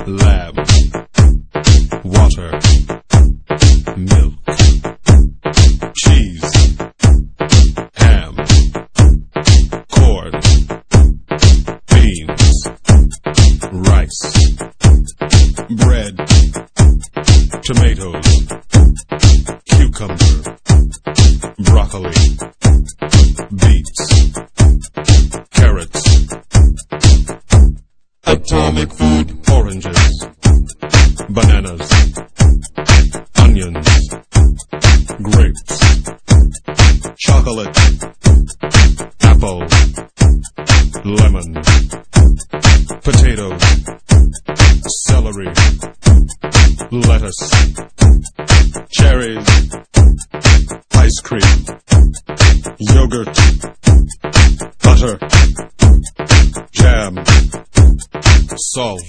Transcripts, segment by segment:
lamb, water, milk, cheese, ham, corn, beans, rice, bread, tomatoes, cucumber, broccoli, beets, carrots, atomic food, oranges, bananas, onions, grapes, chocolate, apple, lemon, potatoes, celery, lettuce, cherries, ice cream, yogurt, butter, jam, salt,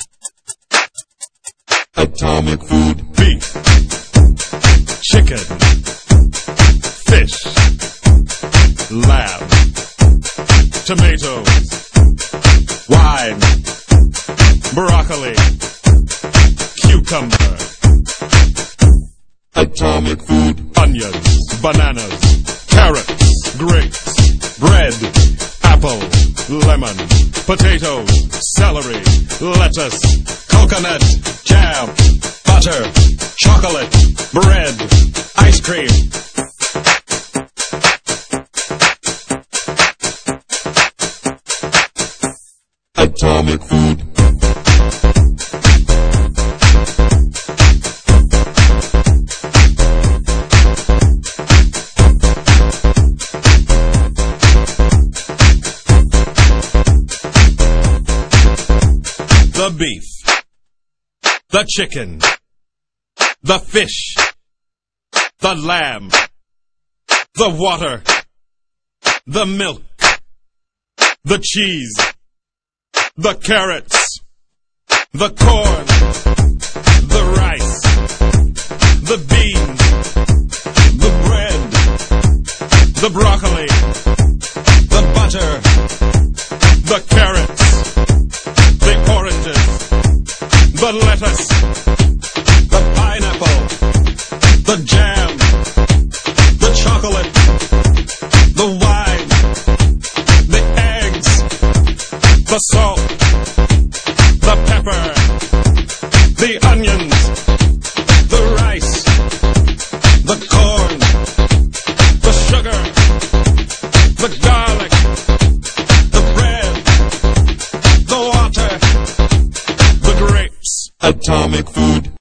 atomic food, beef, chicken, fish, lamb, tomatoes, wine, broccoli, cucumber, atomic food, onions, bananas, carrots, grapes, bread, apple, lemon, potatoes, celery, lettuce, coconut, jam, butter, chocolate, bread, ice cream. Atomic food. The beef, the chicken, the fish, the lamb, the water, the milk, the cheese, the carrots, the corn, the rice, the beans, the bread, the broccoli, the butter, the carrots, the oranges, the lettuce, the pineapple, the jam, the chocolate, the wine, the eggs, the salt, the pepper, the onions, the rice, the corn, the sugar, the garlic, the bread, the water, the grapes. Atomic food.